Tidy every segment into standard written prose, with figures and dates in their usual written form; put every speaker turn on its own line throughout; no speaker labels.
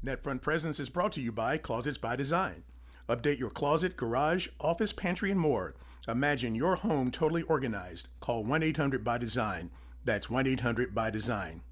NetFront Presence is brought to you by Closets by Design. Update your closet, garage, office, pantry, and more. Imagine your home totally organized. Call 1 800 by Design. That's 1 800 by Design.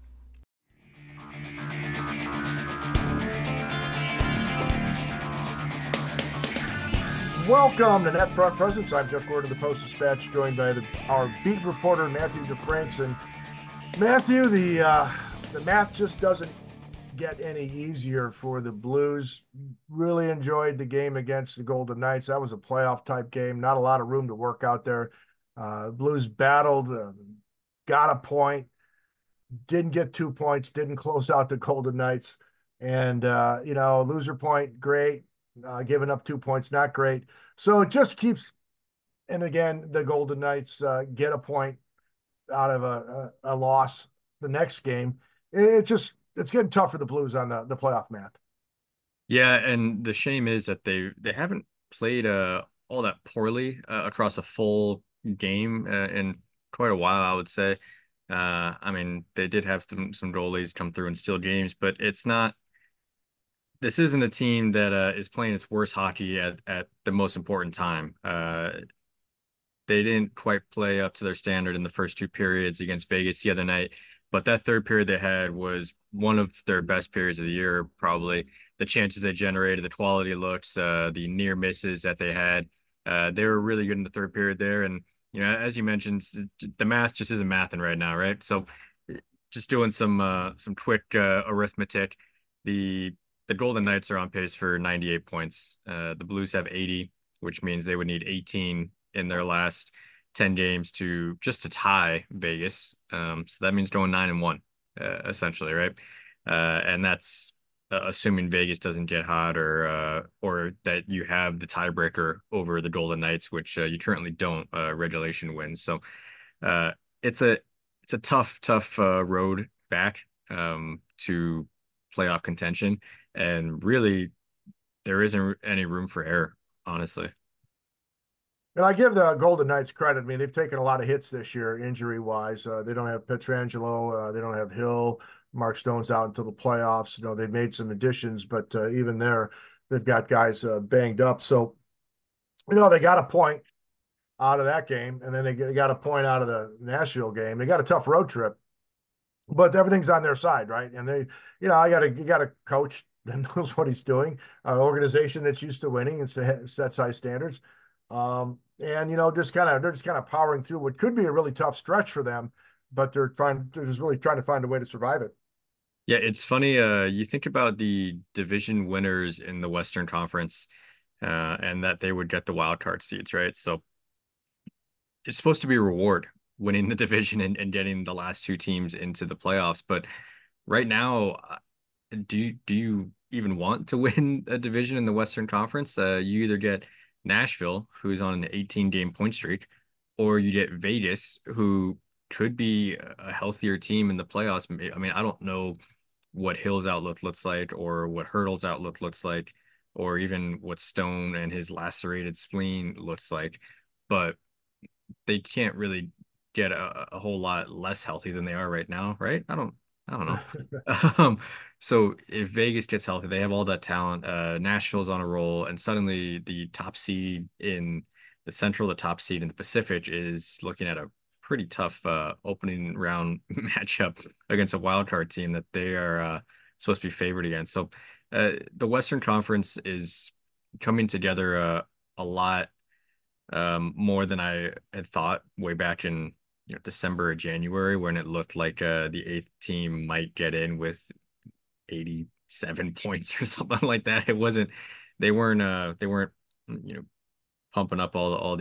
Welcome to NetFront Presence. I'm Jeff Gordon of the Post-Dispatch, joined by our beat reporter, Matthew DeFranson. Matthew, the math just doesn't get any easier for the Blues. Really enjoyed the game against the Golden Knights. That was a playoff type game. Not a lot of room to work out there. Blues battled, got a point, didn't get 2 points, didn't close out the Golden Knights. And, loser point, great. Giving up 2 points, not great. So it just keeps, and again, the Golden Knights get a point out of a loss the next game. It's getting tough for the Blues on the playoff math.
Yeah, and the shame is that they haven't played all that poorly across a full game in quite a while, I would say. I mean, they did have some goalies come through and steal games, but it's not. This isn't a team that is playing its worst hockey at the most important time. They didn't quite play up to their standard in the first two periods against Vegas the other night, but that third period they had was one of their best periods of the year, probably. The chances they generated, the quality looks, the near misses that they had, they were really good in the third period there. And as you mentioned, the math just isn't mathing right now, right? So, just doing some quick arithmetic, the the Golden Knights are on pace for 98 points. The Blues have 80, which means they would need 18 in their last 10 games to tie Vegas. So that means going 9-1, essentially, right? And that's assuming Vegas doesn't get hot or that you have the tiebreaker over the Golden Knights, which you currently don't, regulation wins. So uh, it's a it's a tough road back to playoff contention, and really there isn't any room for error, honestly.
And I give the Golden Knights credit. I mean, they've taken a lot of hits this year, injury-wise. They don't have Pietrangelo. They don't have Hill. Mark Stone's out until the playoffs. They've made some additions, but even there, they've got guys banged up. So, they got a point out of that game, and then they got a point out of the Nashville game. They got a tough road trip, but everything's on their side, right? And you got a coach that knows what he's doing, an organization that's used to winning and sets high standards. And they're just kind of powering through what could be a really tough stretch for them, but they're just really trying to find a way to survive it.
Yeah, it's funny. You think about the division winners in the Western Conference, and that they would get the wild card seeds, right? So it's supposed to be a reward winning the division and getting the last two teams into the playoffs. But right now, do you even want to win a division in the Western Conference? You either get Nashville, who's on an 18 game point streak, or you get Vegas, who could be a healthier team in the playoffs. I mean, I don't know what Hill's outlook looks like, or what Hurdle's outlook looks like, or even what Stone and his lacerated spleen looks like, but they can't really get a whole lot less healthy than they are right now, right? I don't know. Um, so if Vegas gets healthy, they have all that talent. Nashville's on a roll, and suddenly the top seed in the Central, the top seed in the Pacific is looking at a pretty tough opening round matchup against a wild card team that they are supposed to be favored against. So the Western Conference is coming together a lot more than I had thought way back in December or January, when it looked like the eighth team might get in with 87 points or something like that. They weren't pumping up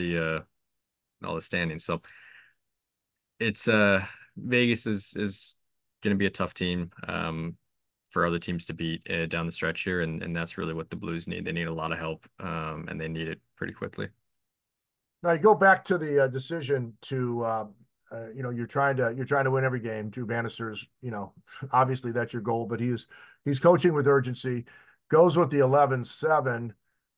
all the standings. So it's Vegas is going to be a tough team for other teams to beat down the stretch here, and that's really what the Blues need. They need a lot of help, and they need it pretty quickly.
Now you go back to the decision to, you're trying to win every game. Drew Bannister's, obviously that's your goal, but he's coaching with urgency, goes with the 11-7.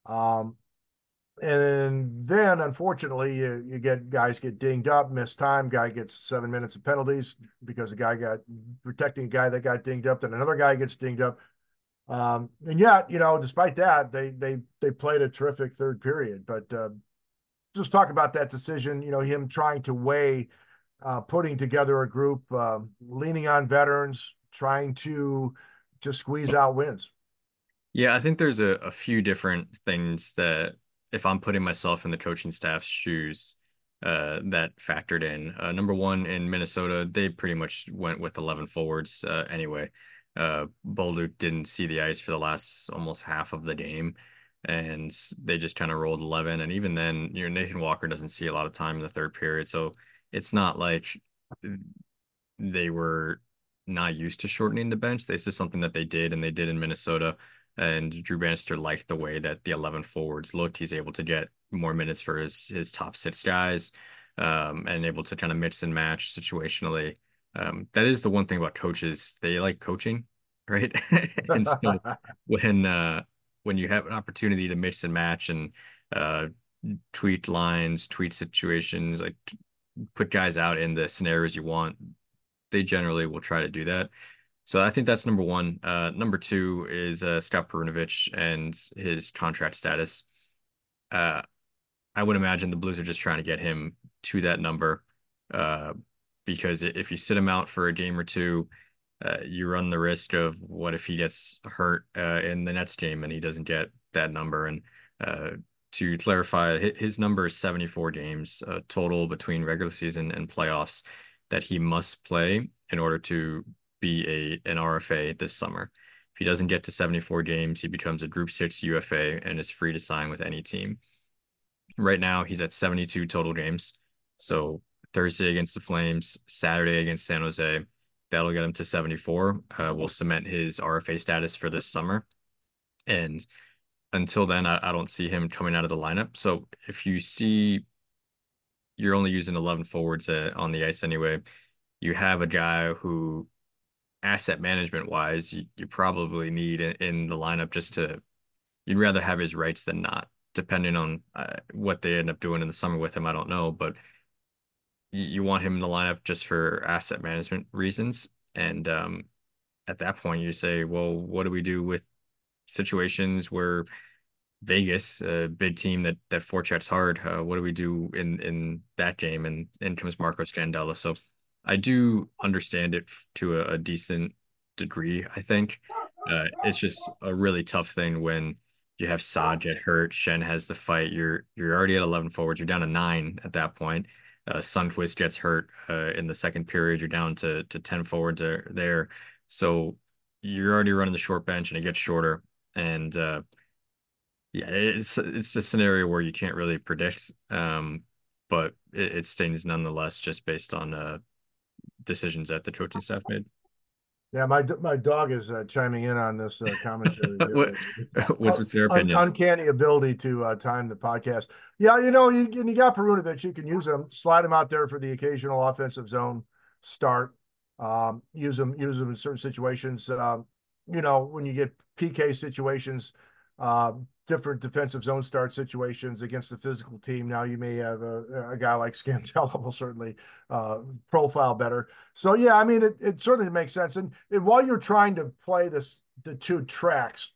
And then unfortunately you get guys get dinged up, miss time, guy gets 7 minutes of penalties because the guy got protecting a guy that got dinged up, then another guy gets dinged up. And yet, despite that, they played a terrific third period. But just talk about that decision. Him trying to weigh putting together a group, leaning on veterans, trying to just squeeze out wins.
Yeah, I think there's a few different things that if I'm putting myself in the coaching staff's shoes, that factored in. Number one, in Minnesota, they pretty much went with 11 forwards anyway. Bolduc didn't see the ice for the last almost half of the game, and they just kind of rolled 11. And even then, Nathan Walker doesn't see a lot of time in the third period, so it's not like they were not used to shortening the bench. This is something that they did, and they did in Minnesota. And Drew Bannister liked the way that the 11 forwards looked. He's able to get more minutes for his top six guys, and able to kind of mix and match situationally. That is the one thing about coaches. They like coaching, right? And so when you have an opportunity to mix and match and tweak lines, tweak situations, like put guys out in the scenarios you want, they generally will try to do that. So I think that's number one. Number two is Scott Perunovich and his contract status. Uh, I would imagine the Blues are just trying to get him to that number, uh, because if you sit him out for a game or two, you run the risk of what if he gets hurt in the next game and he doesn't get that number. And to clarify, his number is 74 games total between regular season and playoffs that he must play in order to be an RFA this summer. If he doesn't get to 74 games, he becomes a Group 6 UFA and is free to sign with any team. Right now, he's at 72 total games. So Thursday against the Flames, Saturday against San Jose, that'll get him to 74. Will cement his RFA status for this summer. And until then, I don't see him coming out of the lineup. So if you see you're only using 11 forwards on the ice anyway, you have a guy who asset management wise, you probably need in the lineup you'd rather have his rights than not, depending on what they end up doing in the summer with him. I don't know, but you want him in the lineup just for asset management reasons. And at that point, you say, well, what do we do with situations where Vegas, a big team that forechecks hard. What do we do in that game? And in comes Marco Scandella. So I do understand it to a decent degree, I think. It's just a really tough thing when you have Saad get hurt, Shen has the fight. You're already at 11 forwards. You're down to 9 at that point. Sundqvist gets hurt in the second period. You're down to 10 forwards there. So you're already running the short bench and it gets shorter. And yeah, it's a scenario where you can't really predict, but it stings nonetheless, just based on decisions that the coaching staff made.
Yeah, my dog is chiming in on this commentary
What,
here.
what's their opinion?
Uncanny ability to time the podcast. Yeah, you got Perunovich. You can use him, slide him out there for the occasional offensive zone start. Use him in certain situations. When you get PK situations, different defensive zone start situations against the physical team. Now you may have a guy like Scantella will certainly profile better. So yeah, I mean it certainly makes sense. And while you're trying to play on the two tracks,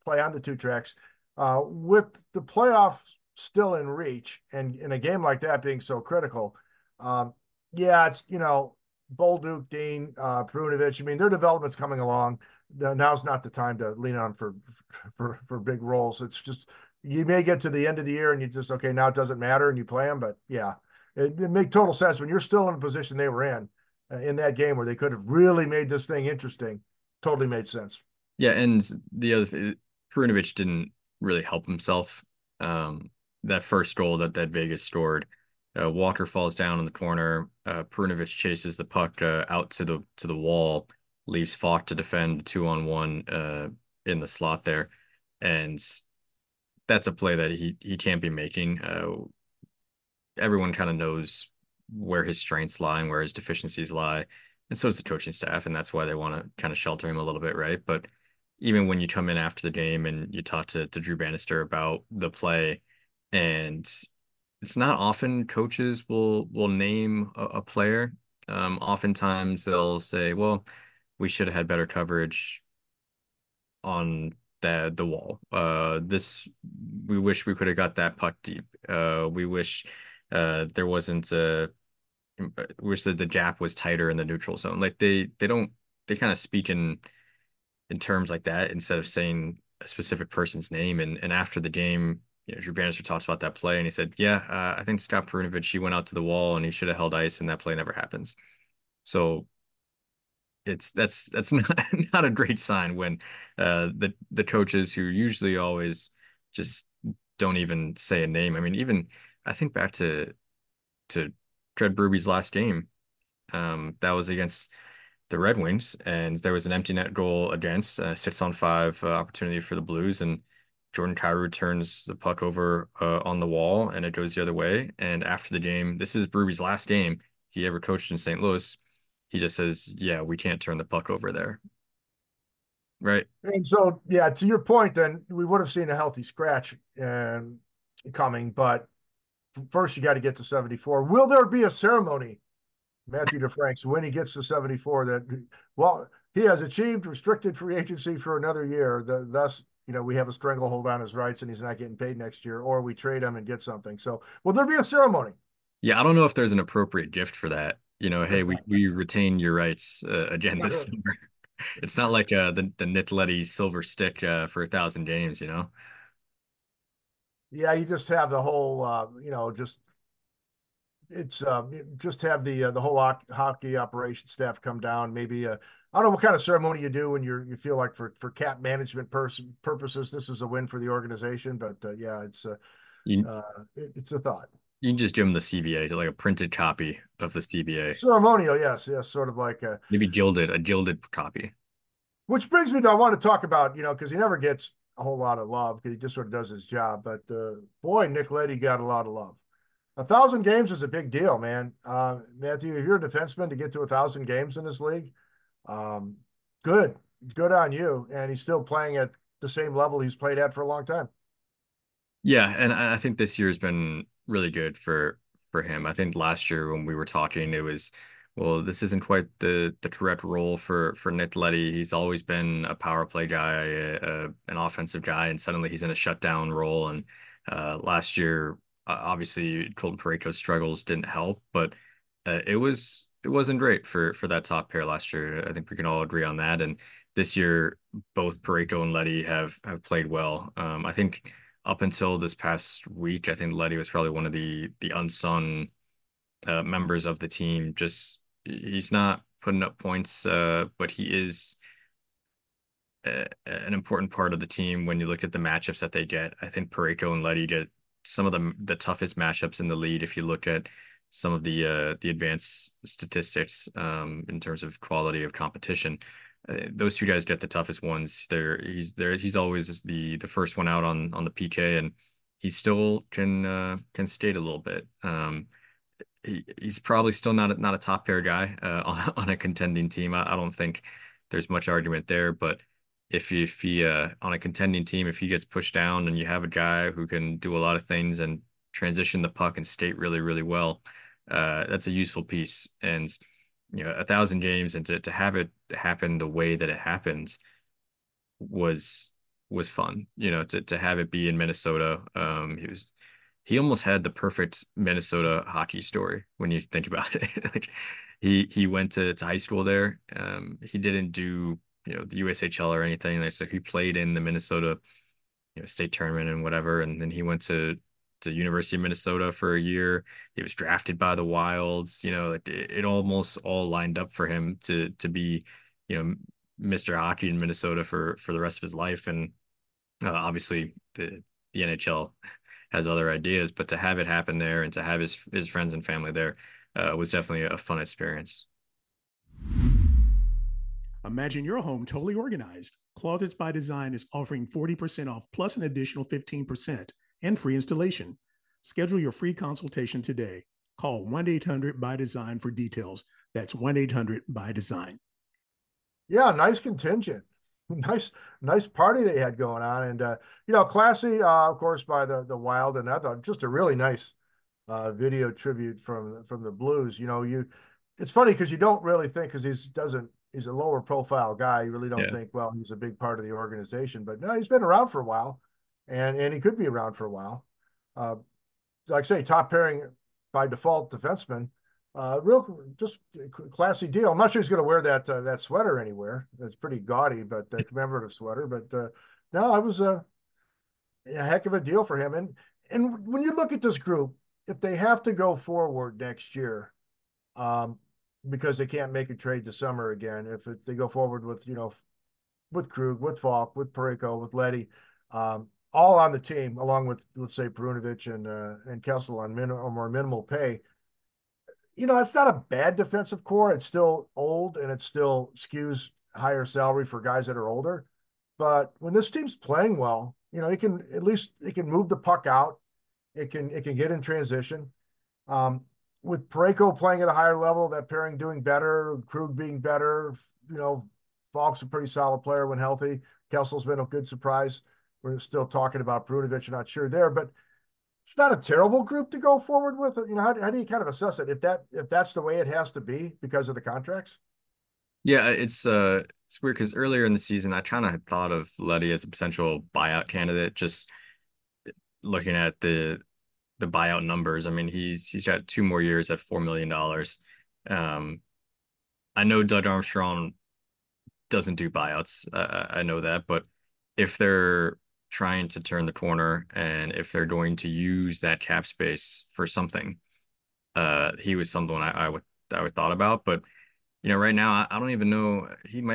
with the playoffs still in reach, and in a game like that being so critical, yeah, it's Bolduc, Dean, Perunovich. I mean, their development's coming along. Now's not the time to lean on for big roles. It's just you may get to the end of the year and you just okay, now it doesn't matter and you play them. But yeah, it make total sense when you're still in a position they were in that game where they could have really made this thing interesting. Totally made sense.
Yeah, and the other thing, Perunovich didn't really help himself. That first goal that Vegas scored, Walker falls down in the corner. Perunovich chases the puck out to the wall, leaves Falk to defend 2-on-1 in the slot there, and that's a play that he can't be making. Everyone kind of knows where his strengths lie and where his deficiencies lie, and so does the coaching staff, and that's why they want to kind of shelter him a little bit, right? But even when you come in after the game and you talk to Drew Bannister about the play, and it's not often coaches will name a player. Oftentimes they'll say, well, we should have had better coverage on the wall. This we wish we could have got that puck deep. We wish there wasn't wish that the gap was tighter in the neutral zone. Like they don't they kind of speak in terms like that instead of saying a specific person's name. And after the game, Drew Bannister talks about that play, and he said, "Yeah, I think Scott Perunovich, he went out to the wall and he should have held ice, and that play never happens." So that's not a great sign when the coaches who usually always just don't even say a name. I mean, even I think back to Dred Bruby's last game. That was against the Red Wings, and there was an empty net goal against 6-on-5 opportunity for the Blues, and Jordan Kyrou turns the puck over on the wall, and it goes the other way. And after the game, this is Bruby's last game he ever coached in St. Louis. He just says, "Yeah, we can't turn the puck over there." Right?
And so, yeah, to your point, then we would have seen a healthy scratch coming, but first you got to get to 74. Will there be a ceremony, Matthew DeFranks, when he gets to 74? That, well, he has achieved restricted free agency for another year. Thus, we have a stranglehold on his rights, and he's not getting paid next year, or we trade him and get something. So, will there be a ceremony?
Yeah, I don't know if there's an appropriate gift for that. Hey, we retain your rights again this summer. It's not like the Nick Leddy silver stick for 1,000 games.
Yeah, you just have the whole, just have the whole hockey operation staff come down. Maybe I don't know what kind of ceremony you do when you feel like for cap management purposes, this is a win for the organization. But yeah,
You
it's a thought.
you can just give them the CBA, like a printed copy of the CBA,
Ceremonial, yes, sort of like
maybe a gilded copy.
which brings me to I want to talk about because he never gets a whole lot of love because he just sort of does his job. But boy, Nick Leddy got a lot of love. 1,000 games is a big deal, man. Matthew, if you're a defenseman to get to 1,000 games in this league, um, good on you. And he's still playing at the same level he's played at for a long time.
Yeah, and I think this year has been really good for him. I think last year when we were talking, it was, well, this isn't quite the correct role for Nick Leddy. He's always been a power play guy, an offensive guy, and suddenly he's in a shutdown role. And last year, obviously, Colton Parayko's struggles didn't help, but it wasn't great for that top pair last year. I think we can all agree on that. And this year, both Parayko and Leddy have played well. I think up until this past week, I think Leddy was probably one of the unsung members of the team. Just he's not putting up points, but he is an important part of the team when you look at the matchups that they get. I think Parayko and Leddy get some of the toughest matchups in the league if you look at some of the advanced statistics in terms of quality of competition. Those two guys get the toughest ones. He's always the first one out on the PK, and he still can skate a little bit. He's probably still not a top pair guy on a contending team. I don't think there's much argument there, but if he on a contending team, if he gets pushed down and you have a guy who can do a lot of things and transition the puck and skate really, really well, that's a useful piece. And 1,000 games and to have it happen the way that it happens was fun. To have it be in Minnesota. He almost had the perfect Minnesota hockey story when you think about it. Like he went to high school there. He didn't do the USHL or anything. Like, so he played in the Minnesota state tournament and whatever, and then he went to University of Minnesota for a year. He was drafted by the Wilds. Like it almost all lined up for him to be Mr. Hockey in Minnesota for the rest of his life. And obviously the NHL has other ideas, but to have it happen there and to have his friends and family there was definitely a fun experience.
Imagine your home totally organized. Closets by Design is offering 40% off plus an additional 15% and free installation. Schedule your free consultation today. Call 1-800-BY-DESIGN for details. That's 1-800-BY-DESIGN.
Yeah, nice contingent. Nice party they had going on. And, classy, of course, by the Wild. And I thought just a really nice video tribute from the Blues. It's funny because you don't really think, because he doesn't, he's a lower profile guy. You really don't
Yeah.
think, well, he's a big part of the organization, but no, he's been around for a while, and he could be around for a while. Uh, like I say, top pairing by default defenseman. Real just classy deal. I'm not sure he's going to wear that sweater anywhere. That's pretty gaudy, but commemorative sweater. But no, it was a heck of a deal for him. And when you look at this group, if they have to go forward next year, um, because they can't make a trade this summer again, if they go forward with with Krug, with Falk, with Parayko, with Letty, all on the team, along with let's say Perunovic and Kessel on or more minimal pay. It's not a bad defensive core. It's still old and it still skews higher salary for guys that are older. But when this team's playing well, it can move the puck out. It can get in transition. Um, with Parayko playing at a higher level, that pairing doing better, Krug being better, you know, Falk's a pretty solid player when healthy. Kessel's been a good surprise. We're still talking about Perunovic, not sure there, but it's not a terrible group to go forward with. How do you kind of assess it if that's the way it has to be because of the contracts?
Yeah, it's weird because earlier in the season I kind of had thought of Letty as a potential buyout candidate, just looking at the buyout numbers. I mean, he's got 2 more years at $4 million. Um, I know Doug Armstrong doesn't do buyouts. I know that, but if they're trying to turn the corner and if they're going to use that cap space for something, he was someone I would thought about. But right now I don't even know.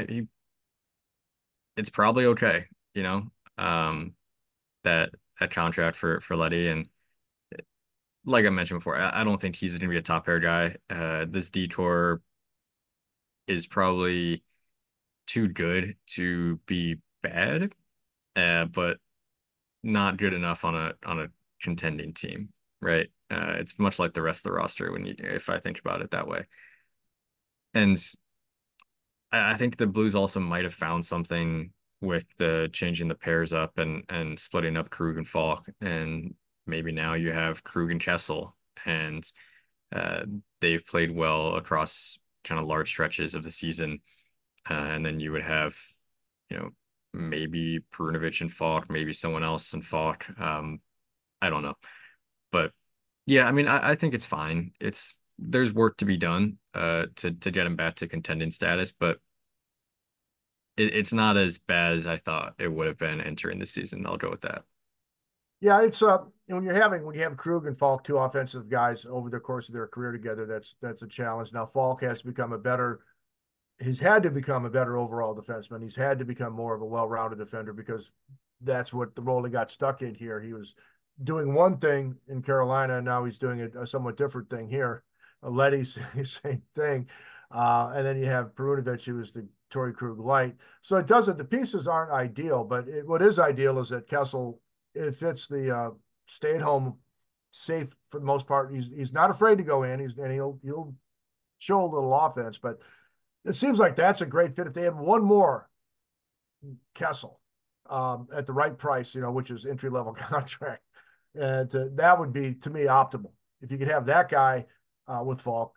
It's probably okay. You know, um, that that contract for Letty, and like I mentioned before, I don't think he's going to be a top pair guy. This decor is probably too good to be bad, but not good enough on a contending team, right? It's much like the rest of the roster if I think about it that way. And I think the Blues also might have found something with the changing the pairs up and splitting up Krug and Falk, and maybe now you have Krug and Kessel, and uh, they've played well across kind of large stretches of the season. And then you would have, you know, maybe Perunovic and Falk, maybe someone else and Falk. I don't know. But yeah, I mean, I think it's fine. There's work to be done to get him back to contending status, but it's not as bad as I thought it would have been entering the season. I'll go with that.
Yeah, it's when you have Krug and Falk, two offensive guys over the course of their career together, that's a challenge. Now Falk has become he's had to become a better overall defenseman. He's had to become more of a well-rounded defender because that's what the role he got stuck in here. He was doing one thing in Carolina, and now he's doing a somewhat different thing here. Letty's same thing. And then you have Perunovic, who was the Torrey Krug light. So the pieces aren't ideal, but what is ideal is that Kessel, it fits the stay at home, safe for the most part. He's not afraid to go in. He'll show a little offense, but it seems like that's a great fit. If they had one more Kessel at the right price, which is entry level contract, and that would be to me optimal. If you could have that guy with Falk,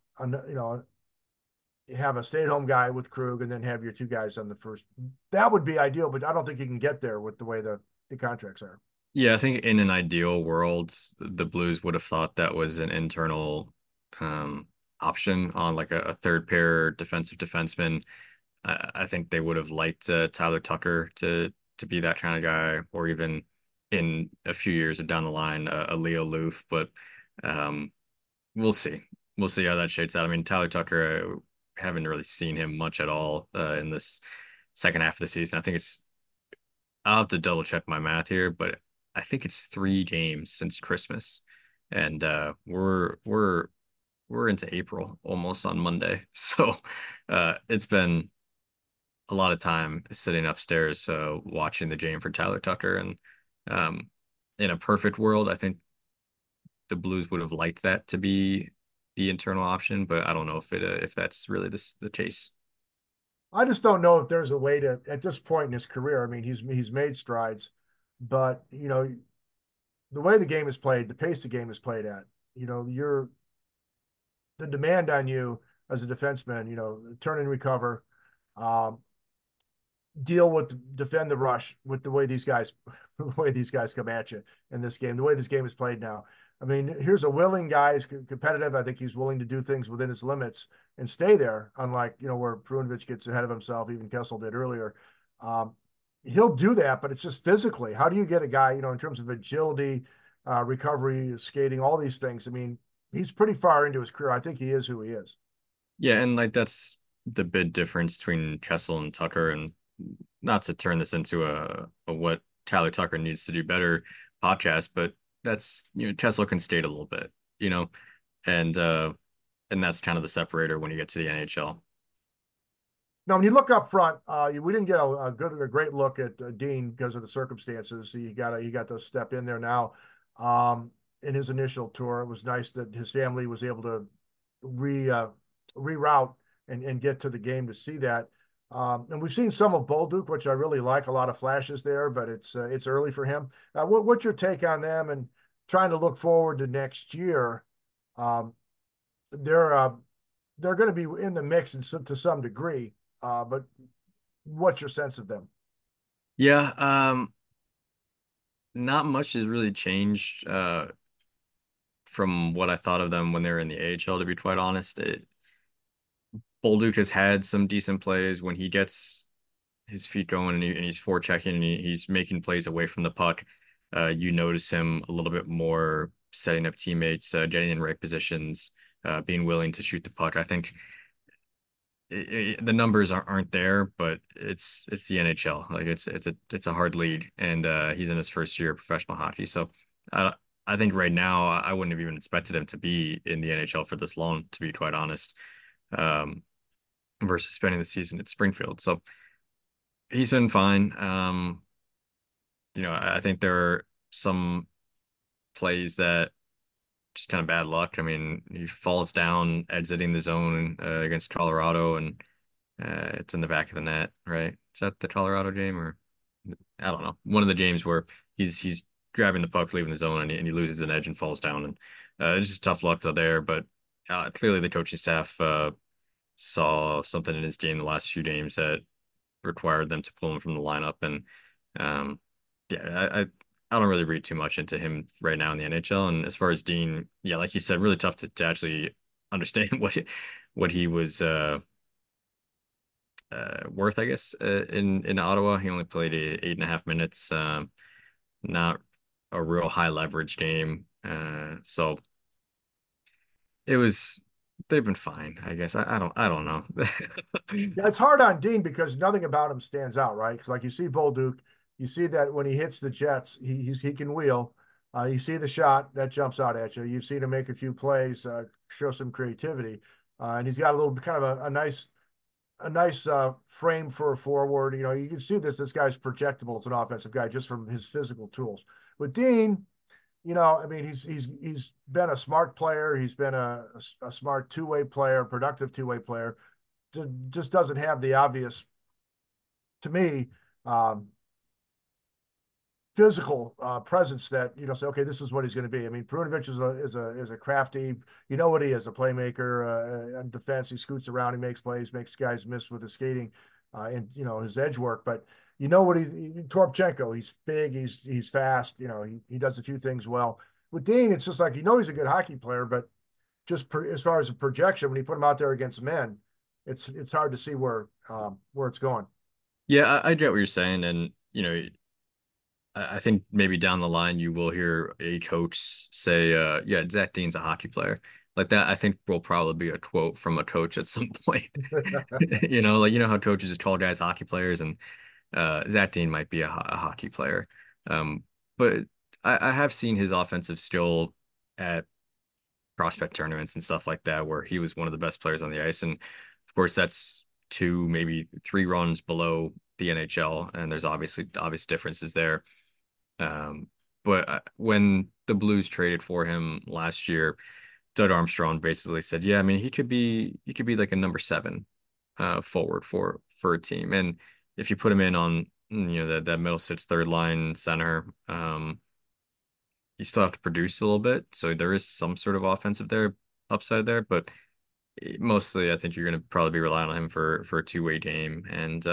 have a stay-at-home guy with Krug, and then have your two guys on the first. That would be ideal, but I don't think you can get there with the way the contracts are.
Yeah, I think in an ideal world, the Blues would have thought that was an internal option on like a third pair defensive defenseman. I think they would have liked Tyler Tucker to be that kind of guy, or even in a few years down the line, a Leo Loof. But um, we'll see. We'll see how that shakes out. I mean, Tyler Tucker, haven't really seen him much at all in this second half of the season. I'll have to double check my math here, but I think it's 3 games since Christmas, and we're into April almost on Monday. So it's been a lot of time sitting upstairs watching the game for Tyler Tucker. And um, in a perfect world, I think the Blues would have liked that to be the internal option, but I don't know if that's really the case.
I just don't know if there's a way to at this point in his career. I mean, he's made strides, but the way the game is played, the pace the game is played at, you're the demand on you as a defenseman, turn and recover. Um, Deal with defend the rush with the way these guys the way these guys come at you in this game, the way this game is played now. I mean, here's a willing guy, he's competitive. I think he's willing to do things within his limits and stay there, unlike, where Perunovic gets ahead of himself, even Kessel did earlier. Um, he'll do that, but it's just physically. How do you get a guy, in terms of agility, recovery, skating, all these things? I mean, he's pretty far into his career. I think he is who he is.
Yeah, and like that's the big difference between Kessel and Tucker, and not to turn this into a what Tyler Tucker needs to do better podcast, but that's Kessel can skate a little bit, you know, and and that's kind of the separator when you get to the NHL.
Now, when you look up front, we didn't get a great look at Dean because of the circumstances. He got to step in there now. In his initial tour, it was nice that his family was able to reroute and get to the game to see that. And we've seen some of Bolduc, which I really like. A lot of flashes there, but it's early for him. What's your take on them and trying to look forward to next year? Um, they're they're going to be in the mix to some degree. But what's your sense of them?
Yeah, not much has really changed from what I thought of them when they were in the AHL, to be quite honest. Bolduc has had some decent plays when he gets his feet going and, he's forechecking and he's making plays away from the puck. You notice him a little bit more setting up teammates, getting in right positions, being willing to shoot the puck. I think the numbers aren't there, but it's the NHL. Like it's a hard league, and he's in his first year of professional hockey. So I think right now I wouldn't have even expected him to be in the NHL for this long, to be quite honest. Um, versus spending the season at Springfield. So he's been fine. I think there are some plays that just kind of bad luck. I mean, he falls down exiting the zone against Colorado, and it's in the back of the net, right? Is that the Colorado game, or I don't know, one of the games where he's grabbing the puck, leaving the zone, and he loses an edge and falls down, and it's just tough luck there. But clearly, the coaching staff saw something in his game the last few games that required them to pull him from the lineup, and um, yeah, I don't really read too much into him right now in the NHL. And as far as Dean, yeah, like you said, really tough to actually understand what he was worth, I guess, in Ottawa. He only played 8.5 minutes, not a real high leverage game. So it was they've been fine, I guess. I don't know.
Yeah, it's hard on Dean because nothing about him stands out, right? Because like you see Bolduc, you see that when he hits the Jets, he can wheel. You see the shot that jumps out at you. You've seen him make a few plays, show some creativity, and he's got a little kind of a nice frame for a forward. You can see this guy's projectable as an offensive guy just from his physical tools. With Dean, I mean, he's been a smart player. He's been a smart two-way player, productive two-way player. Just doesn't have the obvious, to me, um, physical presence that say, okay, this is what he's going to be. I mean, Perunovic is a crafty. You know what he is, a playmaker. On defense, he scoots around, he makes plays, makes guys miss with his skating, and his edge work. But what Toropchenko, he's big, he's fast. He does a few things well. With Dean, it's just like he's a good hockey player, but just as far as a projection, when you put him out there against men, it's hard to see where it's going.
Yeah, I get what you're saying, and I think maybe down the line you will hear a coach say, yeah, Zach Dean's a hockey player. Like that, I think will probably be a quote from a coach at some point. Like how coaches just call guys hockey players, and Zach Dean might be a hockey player. Um, but I have seen his offensive skill at prospect tournaments and stuff like that, where he was one of the best players on the ice. And of course, that's two, maybe three runs below the NHL, and there's obviously obvious differences there. But when the Blues traded for him last year, Doug Armstrong basically said, "Yeah, I mean, he could be like a number seven, forward for a team, and if you put him in on that middle six third line center, you still have to produce a little bit, so there is some sort of offensive there upside there, but mostly I think you're going to probably be relying on him for a two-way game,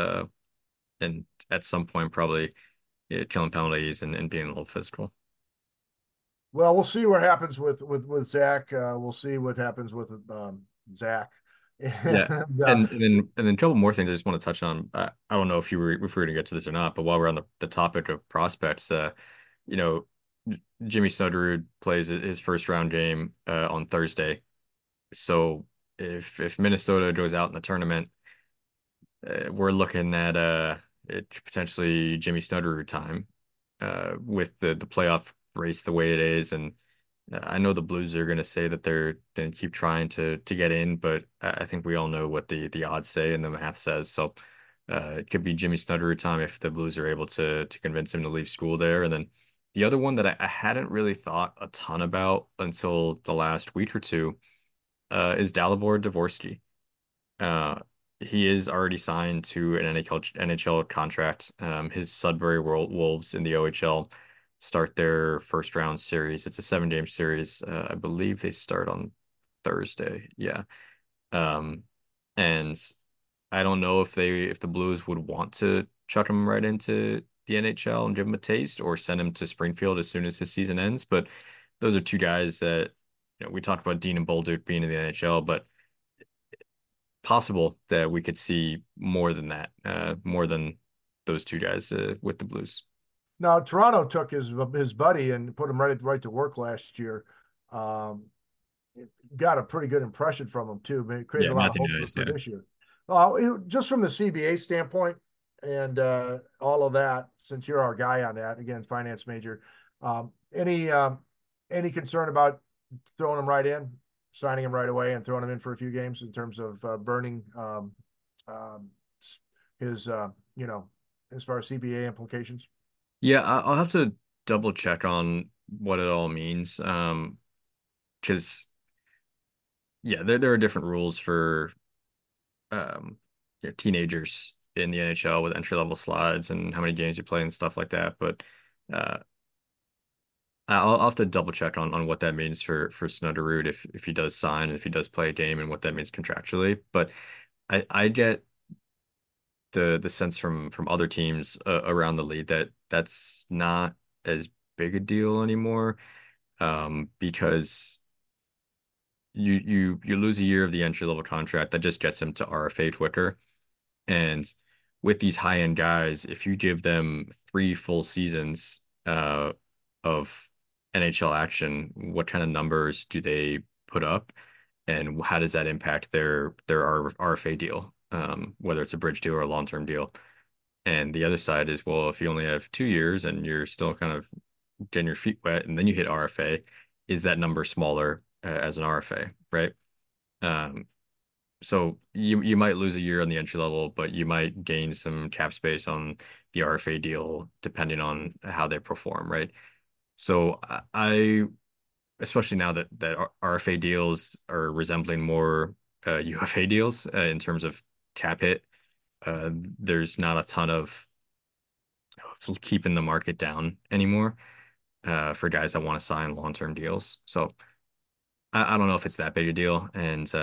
and at some point probably killing penalties and being a little physical.
Well, we'll see what happens with Zach. We'll see what happens with Zach.
Yeah.
And
And then a couple more things I just want to touch on. I don't know if we're going to get to this or not, but while we're on the topic of prospects, you know, Jimmy Snuggerud plays his first round game on Thursday. So if Minnesota goes out in the tournament, we're looking at it potentially Jimmy Snuggerud time with the playoff race the way it is, and I know the Blues are going to say that they're going to keep trying to get in, but I think we all know what the odds say and the math says. So it could be Jimmy Snuggerud time if the Blues are able to convince him to leave school there. And then the other one that I hadn't really thought a ton about until the last week or two is Dalibor Dvorsky. Uh, he is already signed to an NHL contract. His Sudbury Wolves in the OHL start their first round series. It's a 7 game series. I believe they start on Thursday. Yeah. Um, and I don't know if the Blues would want to chuck him right into the NHL and give him a taste or send him to Springfield as soon as his season ends. But those are two guys that, we talked about Dean and Bolduc being in the NHL, but possible that we could see more than that, more than those two guys with the Blues.
now Toronto took his buddy and put him right to work last year. Um, got a pretty good impression from him too. It created
Yeah,
a lot of
Matthew
hope
Knies,
for
yeah.
this year. Just from the CBA standpoint and all of that, since you're our guy on that, again, finance major, um, any um, any concern about throwing him right in, signing him right away, and throwing him in for a few games in terms of burning um, his as far as CBA implications?
Yeah, I'll have to double check on what it all means. Because yeah, there are different rules for teenagers in the NHL with entry level slides and how many games you play and stuff like that. But uh, I'll have to double check on what that means for Snudderud if he does sign and if he does play a game and what that means contractually. But I get the sense from other teams around the league that that's not as big a deal anymore, because you lose a year of the entry level contract that just gets him to RFA quicker. And with these high end guys, if you give them 3 full seasons of NHL action, what kind of numbers do they put up? And how does that impact their RFA deal, whether it's a bridge deal or a long-term deal? And the other side is, well, if you only have 2 years and you're still kind of getting your feet wet and then you hit RFA, is that number smaller as an RFA, right? Um, so you might lose a year on the entry level, but you might gain some cap space on the RFA deal depending on how they perform, right? So I especially now that RFA deals are resembling more UFA deals in terms of cap hit, there's not a ton of keeping the market down anymore for guys that want to sign long-term deals. So I don't know if it's that big a deal. And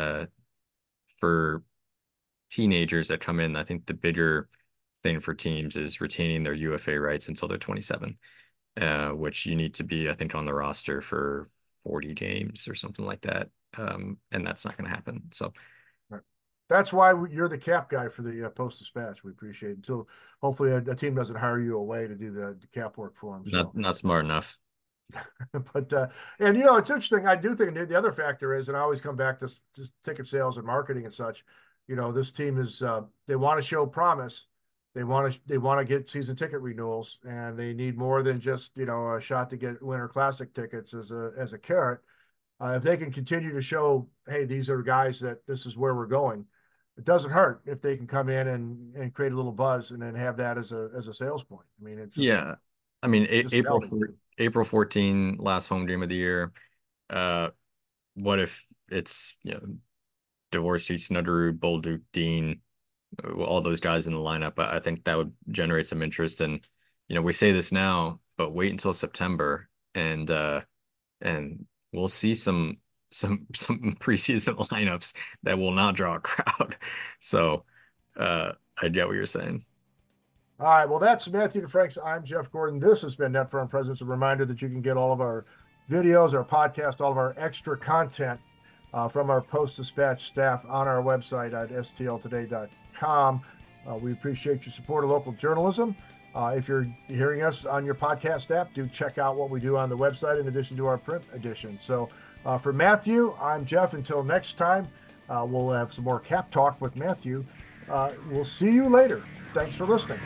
for teenagers that come in, I think the bigger thing for teams is retaining their UFA rights until they're 27, which you need to be, I think, on the roster for 40 games or something like that. And that's not going to happen. So
Right. That's why you're the cap guy for the Post Dispatch. We appreciate it. Until hopefully a team doesn't hire you away to do the cap work for them. So,
not smart enough.
but and it's interesting. I do think the other factor is, and I always come back to ticket sales and marketing and such. This team is they want to show promise. They want to get season ticket renewals, and they need more than just a shot to get Winter Classic tickets as a carrot. If they can continue to show, hey, these are guys that this is where we're going, it doesn't hurt if they can come in and create a little buzz and then have that as a sales point. I mean, it's just
Yeah. I mean,
just helping.
April 14, last home game of the year. Uh, what if it's, Dvorsky, Snuggerud, Bolduc, Dean, all those guys in the lineup? I think that would generate some interest. And, we say this now, but wait until September and we'll see some some preseason lineups that will not draw a crowd. So I get what you're saying.
All right, well, that's Matthew DeFranks. I'm Jeff Gordon. This has been Net Front Presence. A reminder that you can get all of our videos, our podcast, all of our extra content from our Post-Dispatch staff on our website at stltoday.com. We appreciate your support of local journalism. If you're hearing us on your podcast app, do check out what we do on the website in addition to our print edition. So for Matthew, I'm Jeff. Until next time, we'll have some more Cap Talk with Matthew. We'll see you later. Thanks for listening.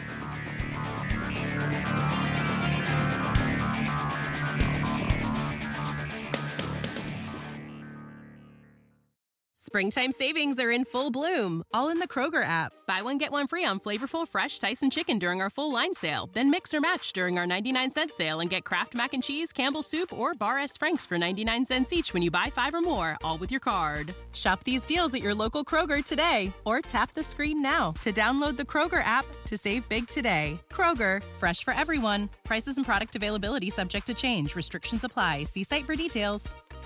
Springtime savings are in full bloom, all in the Kroger app. Buy one, get one free on flavorful, fresh Tyson chicken during our full line sale. Then mix or match during our 99-cent sale and get Kraft Mac and Cheese, Campbell's Soup, or Bar S. Frank's for 99 cents each when you buy 5 or more, all with your card. Shop these deals at your local Kroger today, or tap the screen now to download the Kroger app to save big today. Kroger, fresh for everyone. Prices and product availability subject to change. Restrictions apply. See site for details.